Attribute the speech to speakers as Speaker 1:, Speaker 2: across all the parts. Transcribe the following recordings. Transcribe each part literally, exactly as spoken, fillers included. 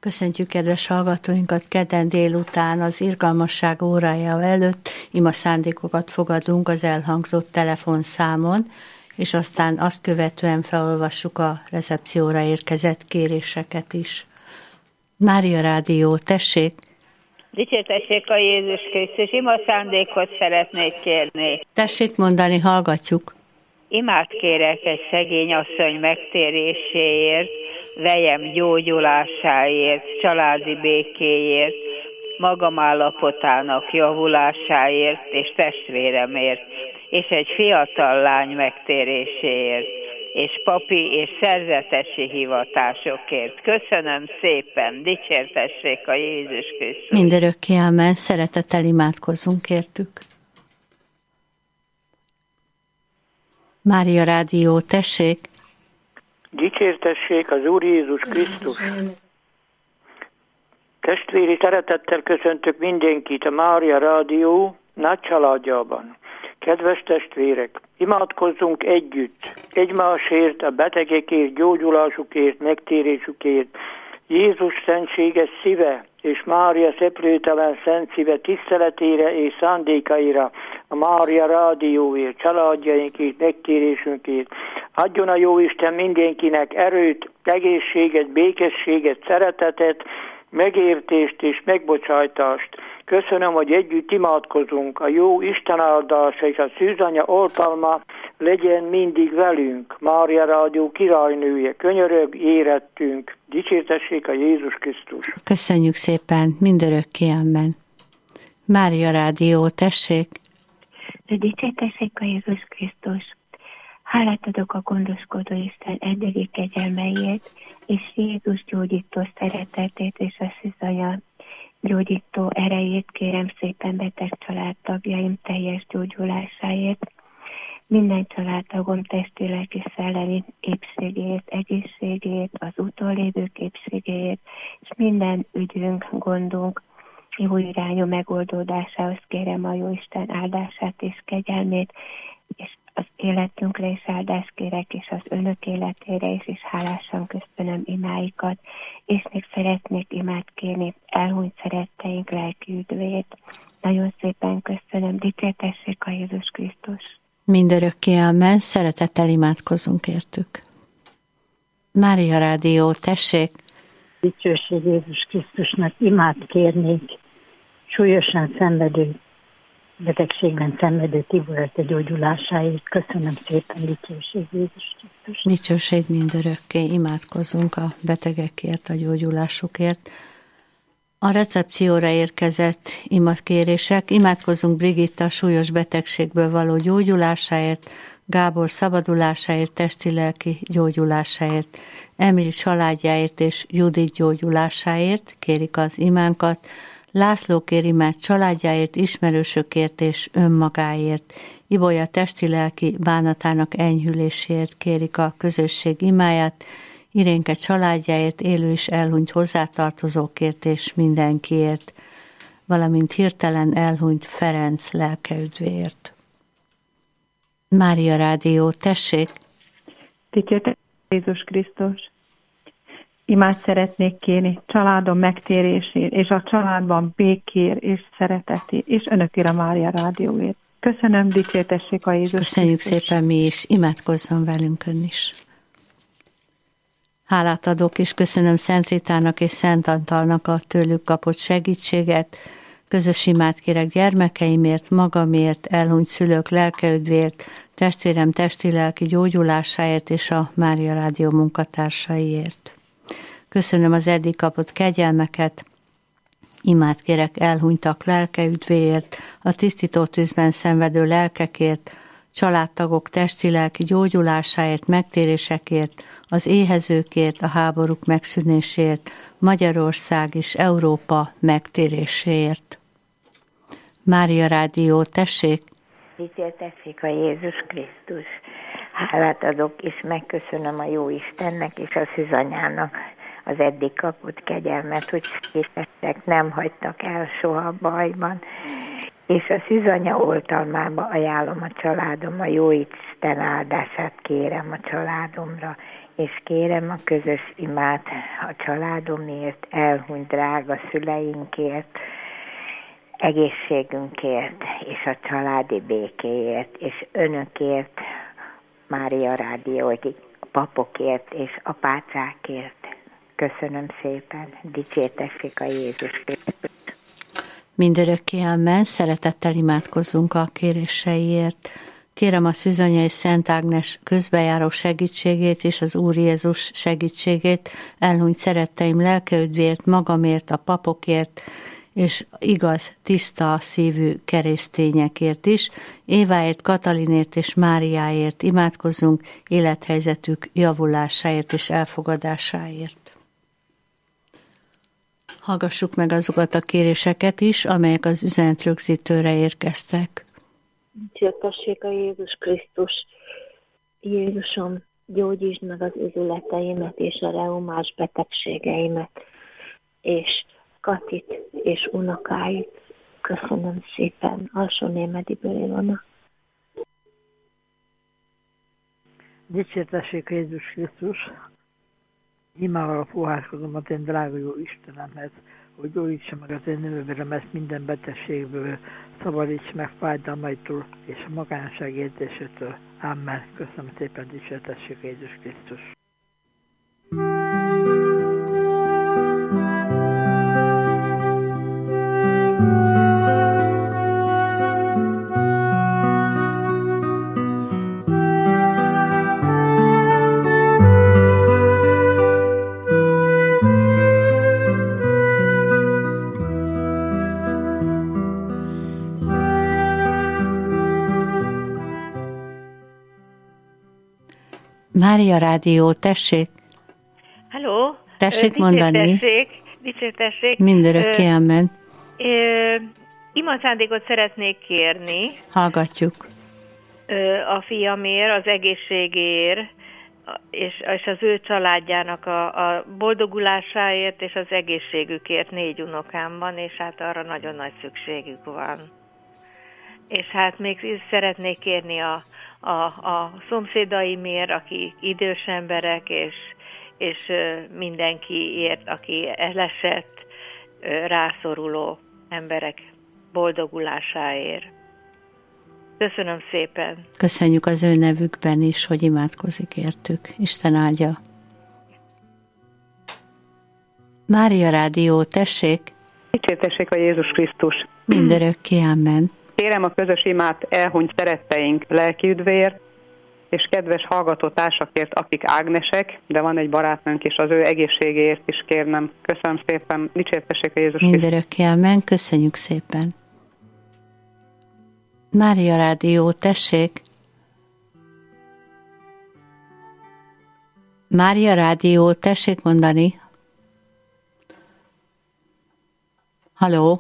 Speaker 1: Köszöntjük kedves hallgatóinkat kedden délután az irgalmasság órája előtt. Ima szándékokat fogadunk az elhangzott telefonszámon, és aztán azt követően felolvassuk a recepcióra érkezett kéréseket is. Mária Rádió, tessék!
Speaker 2: Dicsértessék a Jézus Krisztus, ima szándékot szeretnék kérni.
Speaker 1: Tessék mondani, hallgatjuk.
Speaker 2: Imát kérek egy szegény asszony megtéréséért, vejem gyógyulásáért, családi békéért, magam állapotának javulásáért és testvéremért, és egy fiatal lány megtéréséért, és papi és szerzetesi hivatásokért. Köszönöm szépen, dicsértessék a Jézus Krisztus.
Speaker 1: Mindörökké amen, szeretettel imádkozzunk értük. Mária Rádió, tessék!
Speaker 3: Dicsértessék az Úr Jézus Krisztus! Testvéri szeretettel köszöntök mindenkit a Mária Rádió nagy családjában. Kedves testvérek, imádkozzunk együtt, egymásért, a betegekért, gyógyulásukért, megtérésükért. Jézus szentséges szíve és Mária szeplőtelen szent szíve tiszteletére és szándékaira, a Mária Rádióért, családjainkért, megtérésünkért. Adjon a Jóisten mindenkinek erőt, egészséget, békességet, szeretetet, megértést és megbocsájtást. Köszönöm, hogy együtt imádkozunk. A jó Isten áldása és a szűzanya oltalma legyen mindig velünk. Mária Rádió királynője, könyörög, érettünk. Dicsértessék a Jézus Krisztus.
Speaker 1: Köszönjük szépen, mindörökké amen. Mária Rádió, tessék!
Speaker 4: Dicsértessék a Jézus Krisztus. Hálát adok a gondoskodó Isten eddigi kegyelmeiért, és Jézus gyógyító szeretetét és a szűzanya gyógyító erejét kérem szépen beteg családtagjaim teljes gyógyulásáért, minden családtagom testi, lelki, szellemi épségét, egészségét, az utolévők épségét, és minden ügyünk, gondunk jó irányú megoldódásához kérem a Jóisten áldását és kegyelmét, és az életünkre is áldást kérek, és az önök életére is, és hálásan köszönöm imáikat, és még szeretnék imát kérni elhunyt szeretteink lelki üdvét. Nagyon szépen köszönöm, dicsértessék a Jézus Krisztus.
Speaker 1: Mindörökké amen, szeretettel imádkozunk értük. Mária Rádió, tessék!
Speaker 5: Dicsőség Jézus Krisztusnak, imát kérnék súlyosan szenvedő, betegségben szenvedő Tiborete gyógyulásáért. Köszönöm szépen, dicsőség Jézus Krisztus.
Speaker 1: Dicsőség mindörökké, imádkozunk a betegekért, a gyógyulásukért. A recepcióra érkezett imatkérések. Imádkozunk Brigitta súlyos betegségből való gyógyulásáért, Gábor szabadulásáért, testi-lelki gyógyulásáért, Emil családjáért és Judit gyógyulásáért, kérik az imánkat. László kér imát családjáért, ismerősökért és önmagáért. Ibolya testi-lelki bánatának enyhüléséért kérik a közösség imáját, Irénke családjáért, élő és elhunyt hozzátartozókért és mindenkiért, valamint hirtelen elhunyt Ferenc lelkeüdvéért. Mária Rádió, tessék!
Speaker 6: Dicsértessék Jézus Krisztus! Imát szeretnék kérni családom megtérésért, és a családban békér és szeretetért, és önökért a Mária Rádióért. Köszönöm, dicsértessék a Jézus
Speaker 1: Köszönjük
Speaker 6: Krisztus.
Speaker 1: szépen mi is, imádkozzon velünk ön is. Hálát adok, és köszönöm Szent Ritának és Szent Antalnak a tőlük kapott segítséget. Közös imát kérek gyermekeimért, magamért, elhunyt szülők lelkeüdvért, testvérem testi-lelki gyógyulásáért és a Mária Rádió munkatársaiért. Köszönöm az eddig kapott kegyelmeket, imát kérek elhunytak lelkeüdvéért, a tisztító tűzben szenvedő lelkekért, családtagok testi-lelki gyógyulásáért, megtérésekért, az éhezőkért, a háborúk megszűnéséért, Magyarország és Európa megtéréséért. Mária Rádió, tessék!
Speaker 7: Dicsértessék a Jézus Krisztus. Hálát adok, és megköszönöm a jó Istennek és a szűzanyának az eddig kapott kegyelmet, hogy képesek, nem hagytak el soha bajban. és a szűzanya oltalmába ajánlom a családom, a Jóisten áldását kérem a családomra, és kérem a közös imát a családomért, elhunyt drága szüleinkért, egészségünkért, és a családi békéért, és önökért, Mária Rádió, a papokért és apácákért. Köszönöm szépen, dicsértessék a Jézus Krisztus.
Speaker 1: Mindörökké amen, szeretettel imádkozzunk a kéréseiért. Kérem a Szűzanya és Szent Ágnes közbejáró segítségét és az Úr Jézus segítségét, elhunyt szeretteim lelkeüdvért, magamért, a papokért, és igaz, tiszta szívű keresztényekért is, Éváért, Katalinért és Máriáért imádkozzunk, élethelyzetük javulásáért és elfogadásáért. Hallgassuk meg azokat a kéréseket is, amelyek az üzenetrögzítőre érkeztek.
Speaker 4: Dicsértessék a Jézus Krisztus. Jézusom, gyógyítsd meg az üzületeimet és a reumás betegségeimet, és Katit és unokáit. Köszönöm szépen. Alsó Némediből Ilona.
Speaker 8: Dicsértessék a Jézus Krisztus. Imával fohászkodom az én drága jó Istenemhez, hogy gyógyítsa meg az én nővéremet minden betegségből, szabadíts meg fájdalmaitól és a magányosság érzésétől. Amen. Köszönöm szépen, dicsértessék a Jézus Krisztus.
Speaker 1: Mária Rádió, tessék!
Speaker 2: Halló!
Speaker 1: Tessék mondani!
Speaker 2: Dicsértessék! Dicsértessék!
Speaker 1: Mindörökké amen!
Speaker 2: Imaszándékot szeretnék kérni.
Speaker 1: Hallgatjuk.
Speaker 2: Ö, a fiamért, az egészségéért, és, és az ő családjának a, a boldogulásáért, és az egészségükért. Négy unokám van, és hát arra nagyon nagy szükségük van. És hát még szeretnék kérni a A, a szomszédaimért, akik idős emberek, és, és mindenkiért, aki elesett, rászoruló emberek boldogulásáért. Köszönöm szépen.
Speaker 1: Köszönjük az ő nevükben is, hogy imádkozik értük. Isten áldja. Mária Rádió, tessék!
Speaker 9: Dicsértessék a Jézus Krisztus.
Speaker 1: Mindörökké amen.
Speaker 9: Kérem a közös imát elhunyt szeretteink lelkiüdvéért, és kedves hallgató társakért, akik ágnesek, de van egy barátnőnk, és az ő egészségéért is kérnem. Köszönöm szépen, dicsértessék a Jézus Krisztus.
Speaker 1: Mindörökké amen, köszönjük szépen. Mária Rádió, tessék! Mária Rádió, tessék mondani! Halló!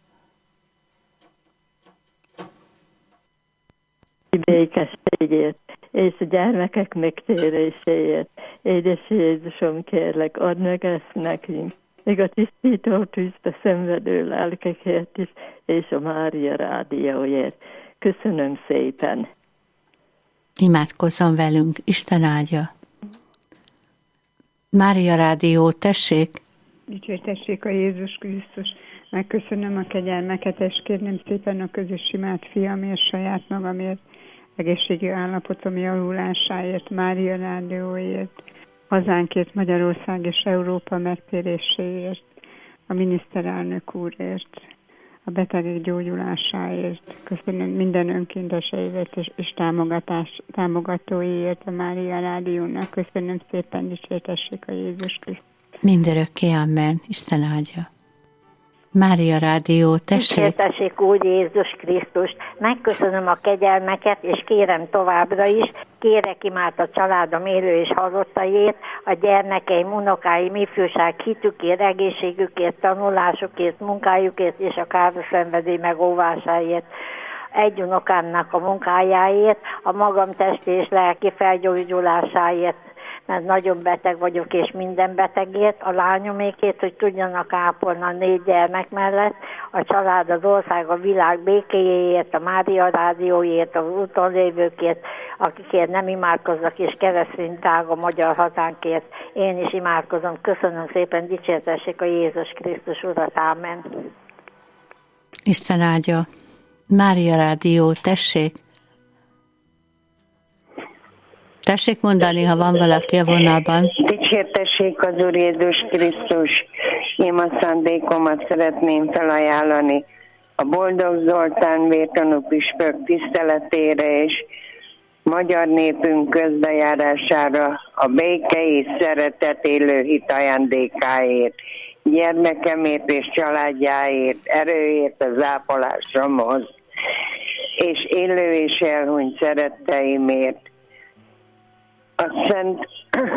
Speaker 10: Békességért és a gyermekek megtéréséért. Édes Jézusom, kérlek, add meg ezt nekünk, még a tisztító tűzbe szenvedő lelkekért is, és a Mária Rádióért. Köszönöm szépen.
Speaker 1: Imádkozzon velünk, Isten áldja. Mária Rádió, tessék!
Speaker 11: Dicsértessék a Jézus Krisztus. Megköszönöm a kegyelmeket, és kérném szépen a közös imát fiamért, saját magamért, egészségi állapotom javulásáért, Mária Rádióért, hazánkért, Magyarország és Európa megtéréséért, a miniszterelnök úrért, a betegek gyógyulásáért. Köszönöm minden önkénteseiért és, és támogatás, támogatóiért a Mária Rádiónak. Köszönöm szépen, dicsértessék a Jézus Krisztus.
Speaker 1: Mindörökké amen. Isten áldja. Mária Rádió, tessék!
Speaker 7: Dicsértessék úgy Jézus Krisztust. Megköszönöm a kegyelmeket, és kérem továbbra is, kérek imát a családom élő és halottaiért, a gyermekeim, unokáim, ifjúság hitükért, egészségükért, tanulásukért, munkájukért és a káros szenvedély megóvásáért. Egy unokámnak a munkájáért, a magam testi és lelki felgyógyulásáért. mert nagyon beteg vagyok, és minden betegért, a lányomékét, hogy tudjanak ápolni a négy gyermek mellett, a család, az ország, a világ békéjéért, a Mária Rádióért, az úton lévőkért, akikért nem imádkoznak, és keresztény drága magyar hazánkért. Én is imádkozom. Köszönöm szépen, dicsértessék a Jézus Krisztus Urat. Ámen.
Speaker 1: Isten áldja. Mária Rádió, tessék. Tessék mondani, ha van valaki a vonalban.
Speaker 12: Dicsértessék az Úr Jézus Krisztus. Én a szándékomat szeretném felajánlani a Boldog Zoltán vértanú püspök tiszteletére és magyar népünk közbejárására, a béke és szeretet élő hit ajándékáért, gyermekemért és családjáért, erőért az ápolásomhoz, és élő és elhunyt szeretteimért. A Szent...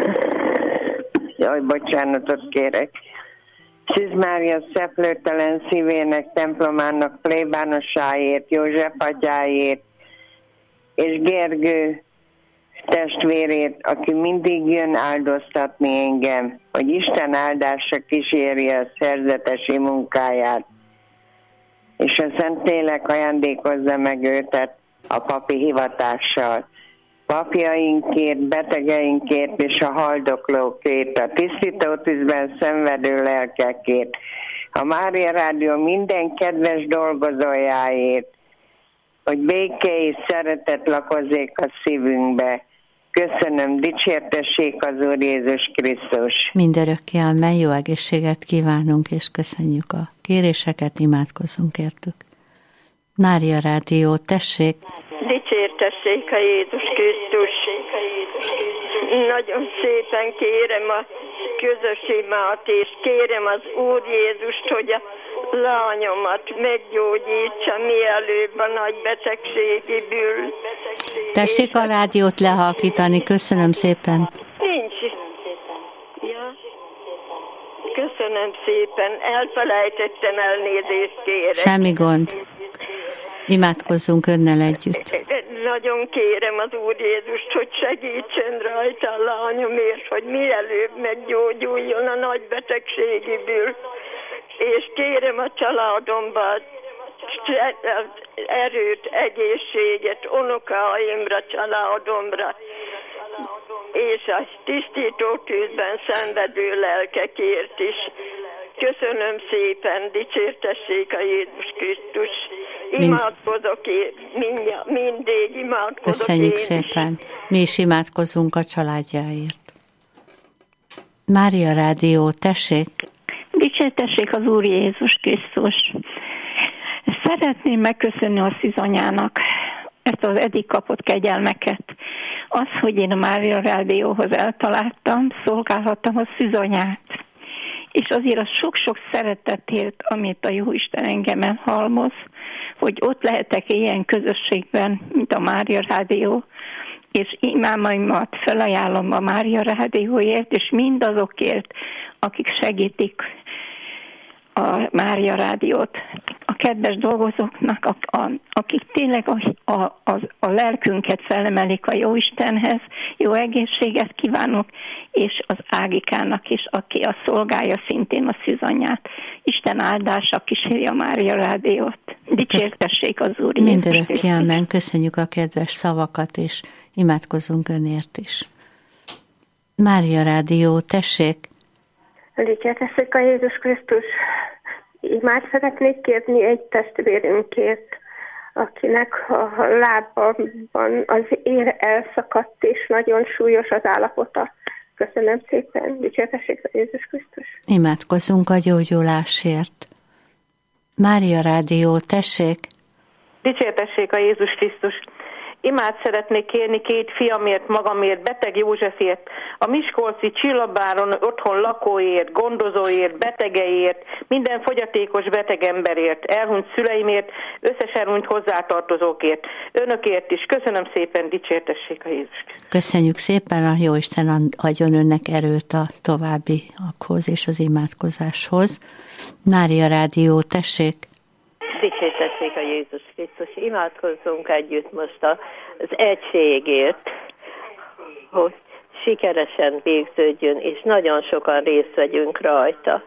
Speaker 12: Jaj, bocsánatot kérek. Szűz Mária szeplőtelen szívének, templomának plébánosáért, József atyáért, és Gergő testvérét, aki mindig jön áldoztatni engem, hogy Isten áldása kísérje a szerzetesi munkáját, és a Szentlélek ajándékozza meg őt a papi hivatással. Papjainkért, betegeinkért és a haldoklókért, a tisztító tűzben szenvedő lelkekért, a Mária Rádió minden kedves dolgozójáért, hogy béke és szeretet lakozzék a szívünkbe. Köszönöm, dicsértessék az Úr Jézus Krisztus.
Speaker 1: Mindörökké amen, jó egészséget kívánunk, és köszönjük a kéréseket, imádkozzunk értük. Mária Rádió, tessék!
Speaker 13: Dicsértessék a Jézus Krisztus. Nagyon szépen kérem a közös imát, és kérem az Úr Jézust, hogy a lányomat meggyógyítsa mielőbb a nagy betegségiből.
Speaker 1: Tessék a rádiót lehalkítani, köszönöm szépen.
Speaker 13: Nincs. Ja. Köszönöm szépen, elfelejtettem, elnézést kérek.
Speaker 1: Semmi gond. Imádkozzunk önnel együtt.
Speaker 13: Nagyon kérem az Úr Jézust, hogy segítsen rajta a lányomért, hogy mielőbb meggyógyuljon a nagy betegségiből. És kérem a családomba erőt, egészséget, unokáimra, családomra, és a tisztító tűzben szenvedő lelkekért is. Köszönöm szépen, dicsértessék a Jézus Krisztus. Imádkozok én, mindig imádkozok.
Speaker 1: Köszönjük
Speaker 13: én
Speaker 1: szépen. Mi is imádkozunk a családjáért. Mária Rádió, tessék!
Speaker 14: Dicsértessék az Úr Jézus Krisztus. Szeretném megköszönni a szűzanyának ezt az eddig kapott kegyelmeket. Az, hogy én a Mária Rádióhoz eltaláltam, szolgálhattam a szűzanyát. És azért a sok-sok szeretetért, amit a Jóisten engemen halmoz, hogy ott lehetek ilyen közösségben, mint a Mária Rádió, és imámaimat felajánlom a Mária Rádióért, és mindazokért, akik segítik a Mária Rádiót, a kedves dolgozóknak, a, a, akik tényleg a, a, a, a lelkünket felemelik a Jóistenhez, jó egészséget kívánok, és az Ágikának is, aki a szolgálja szintén a szűzanyát. Isten áldása kíséri a Mária Rádiót. Dicsértessék az Úr.
Speaker 1: Mindörökké amen, köszönjük a kedves szavakat, és imádkozunk önért is. Mária Rádió, tessék!
Speaker 15: Dicsértessék a Jézus Krisztus. Így már szeretnék kérni egy testvérünkért, akinek a lábban az ér elszakadt, és nagyon súlyos az állapota. Köszönöm szépen, dicsértessék a Jézus Krisztus.
Speaker 1: Imádkozzunk a gyógyulásért. Mária Rádió, tessék!
Speaker 16: Dicsértessék a Jézus Krisztus. Imát szeretnék kérni két fiamért, magamért, beteg Józsefért, a miskolci Csillabáron otthon lakóért, gondozóért, betegeért, minden fogyatékos beteg emberért, elhunyt szüleimért, összes elhunyt hozzátartozókért, önökért is. Köszönöm szépen, dicsértessék a Jézus.
Speaker 1: Köszönjük szépen, a Jóisten adjon önnek erőt a továbbiakhoz és az imádkozáshoz. Mária Rádió, tessék!
Speaker 17: Dicsértessék a Jézus Krisztus. Imádkozzunk együtt most az egységért, hogy sikeresen végződjön, és nagyon sokan részt vegyünk rajta.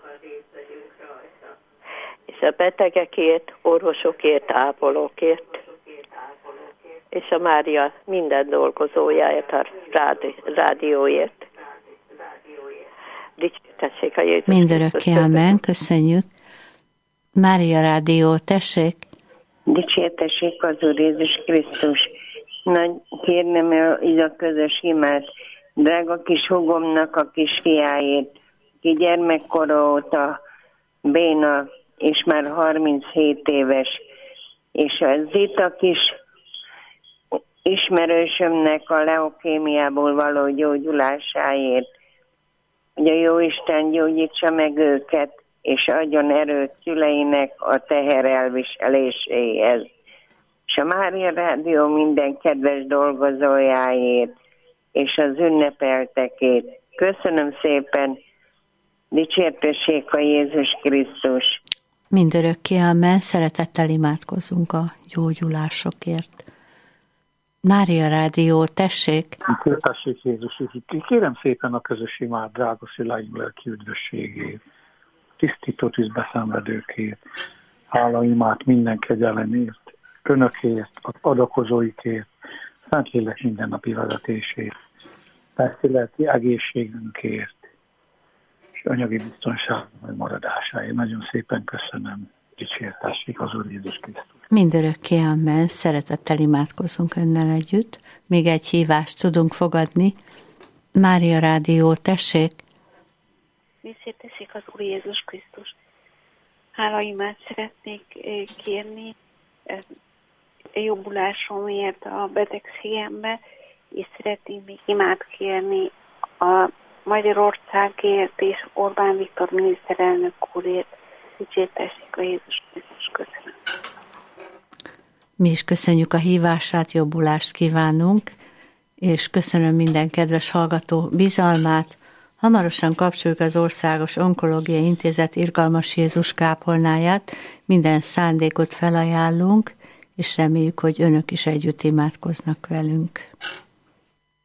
Speaker 17: És a betegekért, orvosokért, ápolókért, és a Mária minden dolgozójáért, a rádi, rádióért. Dicsértessék a Jézus
Speaker 1: Mindörökké, amen, köszönjük. Mária Rádió, tessék.
Speaker 12: Dicsértessék az Úr Jézus Krisztus. Nagy kérnem el a közös imát, drága kis hugomnak a kisfiáért, ki gyermekkora óta béna, és már harminchét éves, és a Zita kis ismerősömnek a leukémiából való gyógyulásáért, hogy a Jóisten gyógyítsa meg őket, és adjon erőt szüleinek a teher elviseléséhez. És a Mária Rádió minden kedves dolgozójáért, és az ünnepeltekét. Köszönöm szépen, dicsértessék a Jézus Krisztus.
Speaker 1: Mindörökké, amen, szeretettel imádkozunk a gyógyulásokért. Mária Rádió, tessék!
Speaker 18: Dicsértessék Jézus, kérem szépen a közös imát, drága szüleim lelki üdvösségét, tisztító tűzbe szenvedőkért, hála imát minden kegyelemért, önökért, az adakozóikért, Szentlélek mindennapi vezetésért, testi-lelki egészségünkért, és anyagi biztonság megmaradásáért. Nagyon szépen köszönöm, dicsértessék az Úr Jézus Krisztus.
Speaker 1: Mindörökké, amen, szeretettel imádkozunk önnel együtt. Még egy hívást tudunk fogadni. Mária Rádió, tessék!
Speaker 19: Dicsértessék az Úr Jézus Krisztus. Hálaimát szeretnék kérni jobbulásomért a betegségemben, és szeretnék még imát kérni a Magyarországért és Orbán Viktor miniszterelnök úrért. Dicsértessék a Jézus Krisztus. Köszönöm.
Speaker 1: Mi is köszönjük a hívását, jobbulást kívánunk, és köszönöm minden kedves hallgató bizalmát. Hamarosan kapcsoljuk az Országos Onkológiai Intézet Irgalmas Jézus kápolnáját, minden szándékot felajánlunk, és reméljük, hogy önök is együtt imádkoznak velünk.